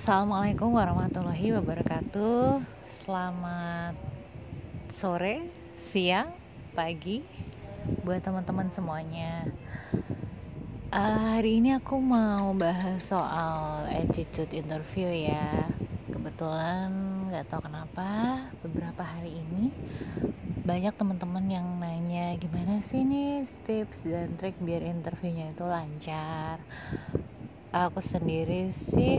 Assalamualaikum warahmatullahi wabarakatuh. Selamat sore, siang, pagi buat teman-teman semuanya. Hari ini aku mau bahas soal attitude interview ya. Kebetulan gak tahu kenapa beberapa hari ini banyak teman-teman yang nanya gimana sih nih tips dan trik biar interviewnya itu lancar. Aku sendiri sih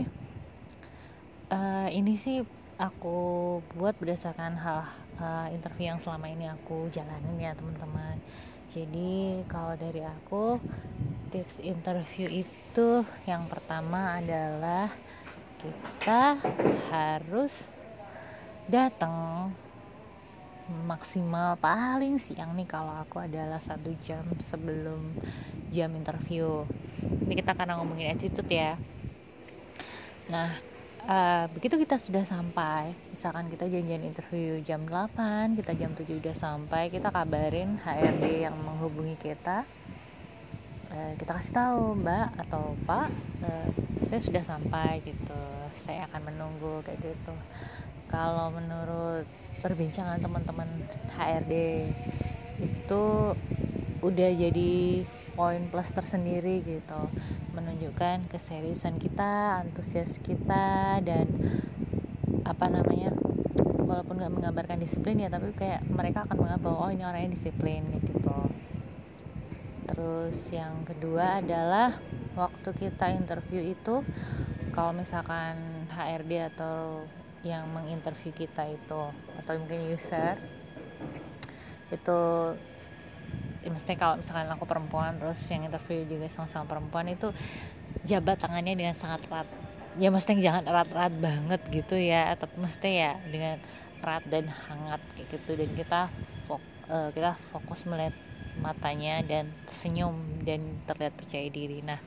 ini sih aku buat berdasarkan interview yang selama ini aku jalanin ya teman-teman. Jadi kalau dari aku, tips interview itu yang pertama adalah kita harus datang maksimal paling siang nih, kalau aku adalah 1 jam sebelum jam interview. Ini kita karena ngomongin attitude ya. Nah, begitu kita sudah sampai, misalkan kita janjian interview jam 8, kita jam 7 udah sampai, kita kabarin HRD yang menghubungi kita. Kita kasih tahu, Mbak atau Pak, saya sudah sampai gitu, saya akan menunggu kayak gitu. Kalau menurut perbincangan teman-teman HRD itu udah jadi poin plus tersendiri gitu, menunjukkan keseriusan kita, antusias kita, dan walaupun nggak menggambarkan disiplin ya, tapi kayak mereka akan menganggap bahwa ini orangnya disiplin gitu. Terus yang kedua adalah waktu kita interview itu, kalau misalkan HRD atau yang menginterview kita itu, atau mungkin user itu, maksudnya kalau misalkan aku perempuan terus yang interview juga sama-sama perempuan, itu jabat tangannya dengan sangat erat ya, maksudnya jangan erat-erat banget gitu ya, tapi mesti ya dengan erat dan hangat kayak gitu, dan kita fokus melihat matanya dan senyum dan terlihat percaya diri. Nah,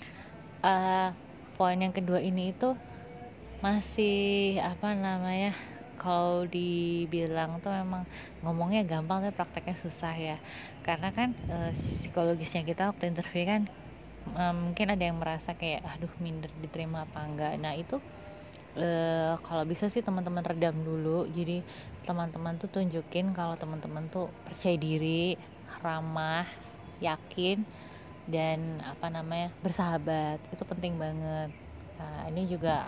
poin yang kedua ini itu masih kalau dibilang tuh memang ngomongnya gampang tapi prakteknya susah ya, karena kan psikologisnya kita waktu interview kan mungkin ada yang merasa kayak aduh minder diterima apa enggak. Nah itu kalau bisa sih teman-teman redam dulu. Jadi teman-teman tuh tunjukin kalau teman-teman tuh percaya diri, ramah, yakin, dan bersahabat. Itu penting banget. Nah, ini juga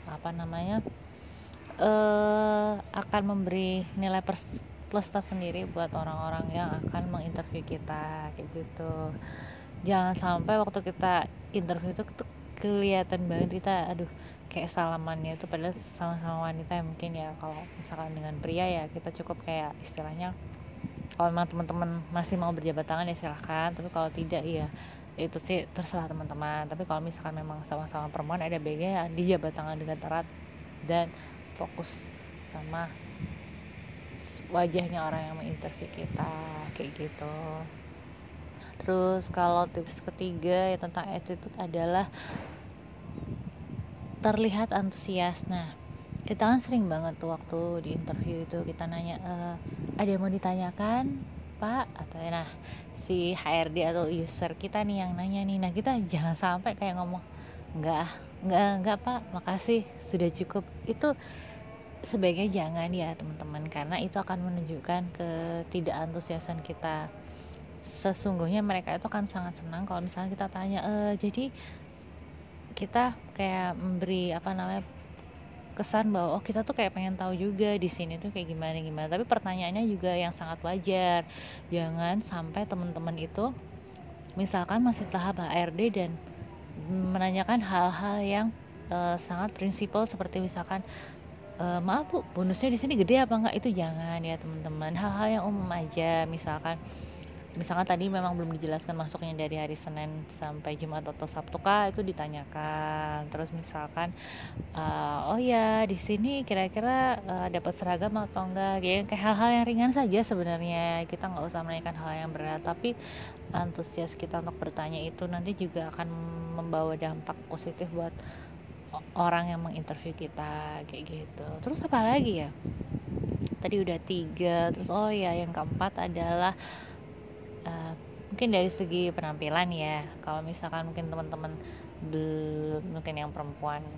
akan memberi nilai plus tersendiri buat orang-orang yang akan menginterview kita kayak gitu. Jangan sampai waktu kita interview itu kelihatan banget kita kayak salamannya itu padahal sama-sama wanita ya, mungkin ya. Kalau misalkan dengan pria ya kita cukup kayak istilahnya, kalau memang teman-teman masih mau berjabat tangan ya silahkan, tapi kalau tidak ya itu sih terserah teman-teman. Tapi kalau misalkan memang sama-sama perempuan, ada baiknya ya dijabat tangan dengan erat dan fokus sama wajahnya orang yang menginterview kita kayak gitu. Terus kalau tips ketiga ya tentang attitude adalah terlihat antusias. Nah, kita kan sering banget tuh waktu di interview itu kita nanya, ada yang mau ditanyakan Pak? Atau nah si HRD atau user kita nih yang nanya nih. Nah, kita jangan sampai kayak ngomong enggak Pak, makasih, sudah cukup. Itu sebaiknya jangan ya teman-teman, karena itu akan menunjukkan ketidakantusiasan kita. Sesungguhnya mereka itu akan sangat senang kalau misalnya kita tanya, jadi kita kayak memberi kesan bahwa kita tuh kayak pengen tahu juga di sini tuh kayak gimana. Tapi pertanyaannya juga yang sangat wajar. Jangan sampai teman-teman itu misalkan masih tahap HRD dan menanyakan hal-hal yang sangat prinsipal, seperti misalkan maaf Bu, bonusnya di sini gede apa enggak. Itu jangan ya teman-teman. Hal-hal yang umum aja, misalkan tadi memang belum dijelaskan masuknya dari hari Senin sampai Jumat atau Sabtu kah, itu ditanyakan. Terus misalkan oh ya di sini kira-kira dapat seragam atau enggak, kayak hal-hal yang ringan saja sebenarnya. Kita nggak usah menanyakan hal yang berat, tapi antusias kita untuk bertanya itu nanti juga akan membawa dampak positif buat orang yang menginterview kita kayak gitu. Terus apa lagi ya, tadi udah 3. Terus yang keempat adalah mungkin dari segi penampilan ya. Kalau misalkan mungkin teman-teman mungkin yang perempuan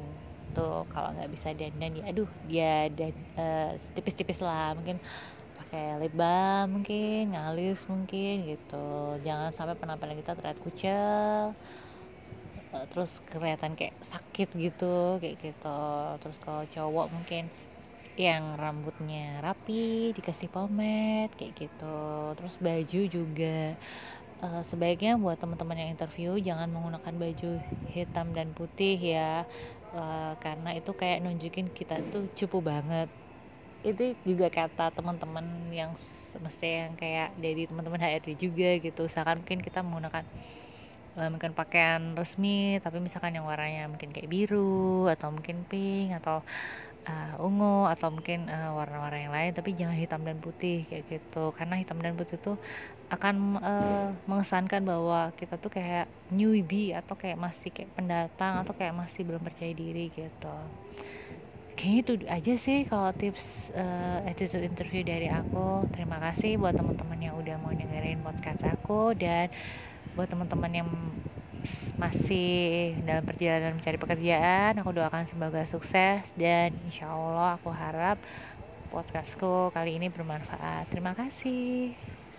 gitu. Kalau nggak bisa dandan ya aduh dia tipis-tipis lah, mungkin pakai lip balm, mungkin ngalis mungkin gitu. Jangan sampai penampilan kita terlihat kucel, terus kelihatan kayak sakit gitu kayak gitu. Terus kalau cowok mungkin yang rambutnya rapi, dikasih pomade kayak gitu. Terus baju juga sebaiknya buat teman-teman yang interview jangan menggunakan baju hitam dan putih ya, karena itu kayak nunjukin kita tuh cupu banget. Itu juga kata teman-teman yang semestinya yang kayak dari teman-teman HRD juga gitu. Misalkan mungkin kita menggunakan mungkin pakaian resmi tapi misalkan yang warnanya mungkin kayak biru atau mungkin pink atau ungu atau mungkin warna-warna yang lain, tapi jangan hitam dan putih kayak gitu. Karena hitam dan putih itu akan mengesankan bahwa kita tuh kayak newbie atau kayak masih kayak pendatang atau kayak masih belum percaya diri gitu. Kayaknya itu aja sih kalau tips attitude interview dari aku. Terima kasih buat teman-teman yang udah mau dengerin podcast aku, dan buat teman-teman yang masih dalam perjalanan mencari pekerjaan, aku doakan semoga sukses, dan insya Allah aku harap podcastku kali ini bermanfaat. Terima kasih.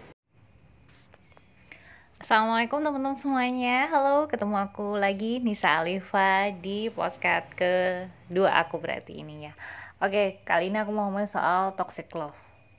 Assalamualaikum teman-teman semuanya. Halo, ketemu aku lagi Nisa Alifa di podcast kedua aku berarti ini ya. Oke, kali ini aku mau ngomongin soal toxic love.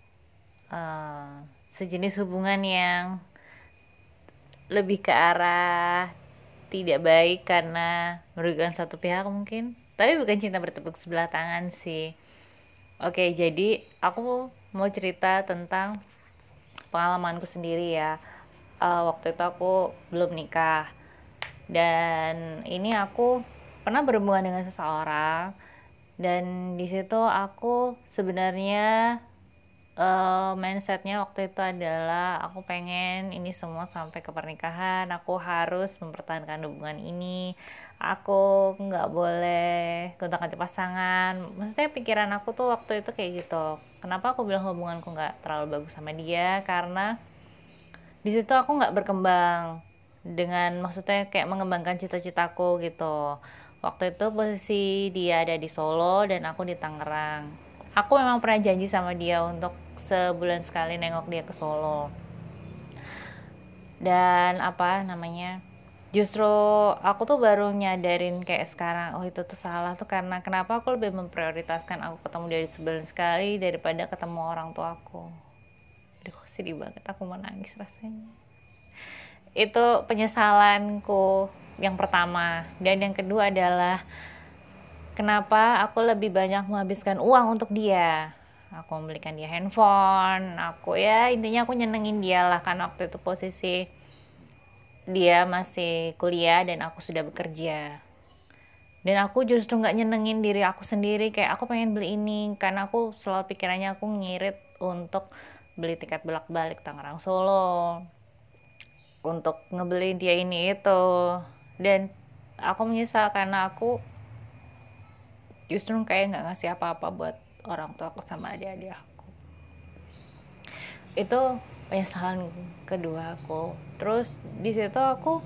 Sejenis hubungan yang lebih ke arah tidak baik karena merugikan satu pihak mungkin, tapi bukan cinta bertepuk sebelah tangan sih. Oke, jadi aku mau cerita tentang pengalamanku sendiri ya. Waktu itu aku belum nikah, dan ini aku pernah berhubungan dengan seseorang, dan di situ aku sebenarnya mindsetnya waktu itu adalah aku pengen ini semua sampai ke pernikahan, aku harus mempertahankan hubungan ini, aku nggak boleh gonta-ganti pasangan. Maksudnya pikiran aku tuh waktu itu kayak gitu. Kenapa aku bilang hubunganku nggak terlalu bagus sama dia? Karena di situ aku nggak berkembang dengan, maksudnya kayak mengembangkan cita-citaku gitu. Waktu itu posisi dia ada di Solo dan aku di Tangerang. Aku memang pernah janji sama dia untuk sebulan sekali nengok dia ke Solo. Dan apa namanya, justru aku tuh baru nyadarin kayak sekarang, oh itu tuh salah tuh, karena kenapa aku lebih memprioritaskan aku ketemu dia sebulan sekali daripada ketemu orang tua aku. Aduh, sedih banget, aku mau nangis rasanya. Itu penyesalanku yang pertama. Dan yang kedua adalah kenapa aku lebih banyak menghabiskan uang untuk dia. Aku membelikan dia handphone, aku ya intinya aku nyenengin dia lah, karena waktu itu posisi dia masih kuliah dan aku sudah bekerja. Dan aku justru gak nyenengin diri aku sendiri, kayak aku pengen beli ini, karena aku selalu pikirannya aku ngirit untuk beli tiket bolak-balik Tangerang Solo, untuk ngebeli dia ini itu. Dan aku menyesal karena aku justru kayak nggak ngasih apa-apa buat orang tua aku sama adik-adik aku. Itu penyesalan kedua aku. Terus di situ aku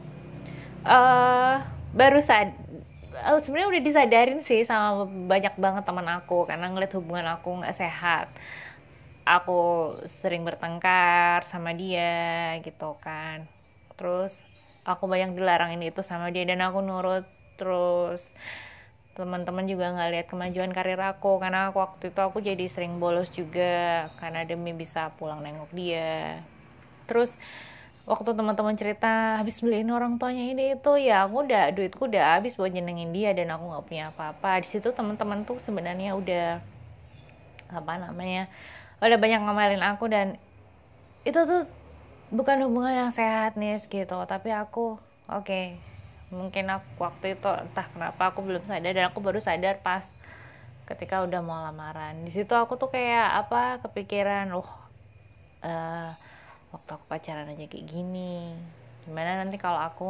baru sebenarnya udah disadarin sih sama banyak banget teman aku, karena ngeliat hubungan aku nggak sehat. Aku sering bertengkar sama dia gitu kan. Terus aku banyak dilarang ini itu sama dia, dan aku nurut. Terus teman-teman juga nggak lihat kemajuan karir aku, karena waktu itu aku jadi sering bolos juga karena demi bisa pulang nengok dia. Terus waktu teman-teman cerita habis beliin orang tuanya ini itu, ya aku duitku udah habis buat nyenengin dia dan aku nggak punya apa-apa. Di situ teman-teman tuh sebenarnya udah udah banyak ngomelin aku, dan itu tuh bukan hubungan yang sehat nih gitu. Tapi aku mungkin aku waktu itu entah kenapa aku belum sadar, dan aku baru sadar pas ketika udah mau lamaran. Di situ aku tuh kayak kepikiran, waktu aku pacaran aja kayak gini, gimana nanti kalau aku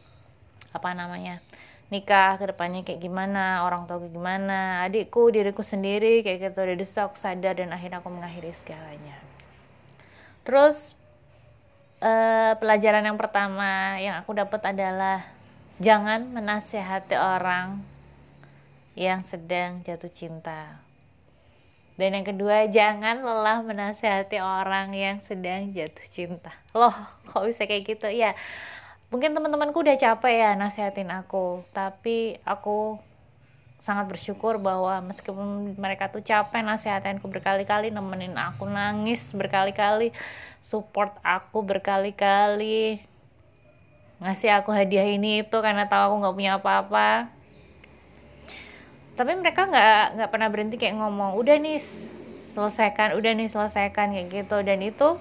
nikah ke depannya kayak gimana, orang tua gimana, adikku, diriku sendiri kayak gitu. Dari situ aku sadar, dan akhirnya aku mengakhiri segalanya. Terus pelajaran yang pertama yang aku dapat adalah jangan menasihati orang yang sedang jatuh cinta. Dan yang kedua, jangan lelah menasihati orang yang sedang jatuh cinta. Loh, kok bisa kayak gitu? Ya, mungkin teman-temanku udah capek ya nasihatin aku, tapi aku sangat bersyukur bahwa meskipun mereka tuh capek nasihatin aku berkali-kali, nemenin aku nangis berkali-kali, support aku berkali-kali, ngasih aku hadiah ini itu karena tahu aku nggak punya apa-apa. Tapi mereka nggak pernah berhenti kayak ngomong, udah nih selesaikan kayak gitu. Dan itu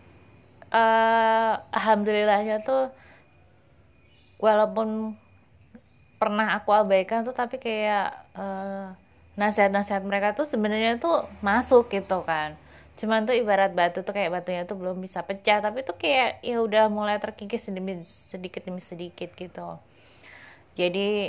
alhamdulillahnya tuh, walaupun pernah aku abaikan tuh, tapi kayak nasihat-nasihat mereka tuh sebenarnya tuh masuk gitu kan. Cuman tuh ibarat batu tuh, kayak batunya tuh belum bisa pecah, tapi tuh kayak ya udah mulai terkikis sedikit demi sedikit gitu. Jadi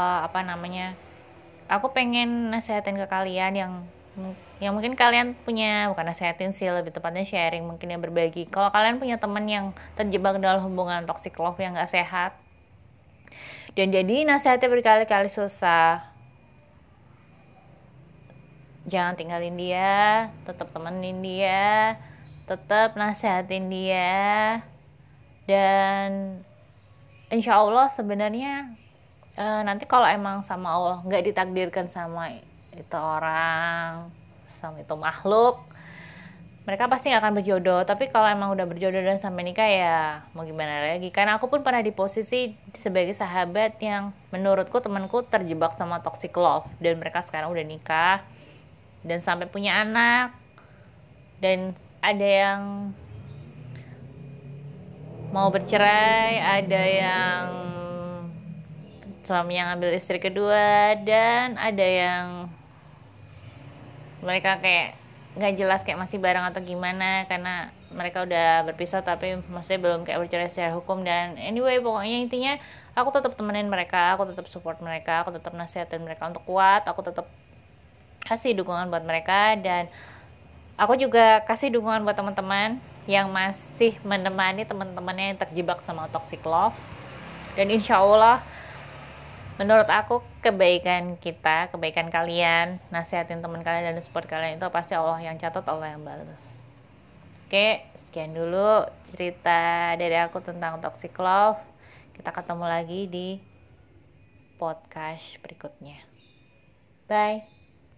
aku pengen nasehatin ke kalian yang mungkin kalian punya, bukan nasehatin sih, lebih tepatnya sharing, mungkin yang berbagi. Kalau kalian punya teman yang terjebak dalam hubungan toxic love yang gak sehat, dan jadi nasihatnya berkali-kali susah, jangan tinggalin dia, tetap temenin dia, tetap nasehatin dia. Dan insya Allah sebenarnya nanti kalau emang sama Allah nggak ditakdirkan sama itu orang, sama itu makhluk, mereka pasti nggak akan berjodoh. Tapi kalau emang udah berjodoh dan sampai nikah, ya mau gimana lagi. Karena aku pun pernah di posisi sebagai sahabat yang menurutku temanku terjebak sama toxic love, dan mereka sekarang udah nikah dan sampai punya anak, dan ada yang mau bercerai, ada yang suami yang ambil istri kedua, dan ada yang mereka kayak nggak jelas kayak masih bareng atau gimana, karena mereka udah berpisah tapi maksudnya belum kayak bercerai secara hukum. Dan anyway, pokoknya intinya aku tetap temenin mereka, aku tetap support mereka, aku tetap nasihatin mereka untuk kuat, aku tetap kasih dukungan buat mereka. Dan aku juga kasih dukungan buat teman-teman yang masih menemani teman-temannya yang terjebak sama toxic love. Dan insya Allah, menurut aku kebaikan kita, kebaikan kalian, nasihatin teman kalian dan support kalian itu pasti Allah yang catat, Allah yang balas. Oke, sekian dulu cerita dari aku tentang toxic love. Kita ketemu lagi di podcast berikutnya. Bye.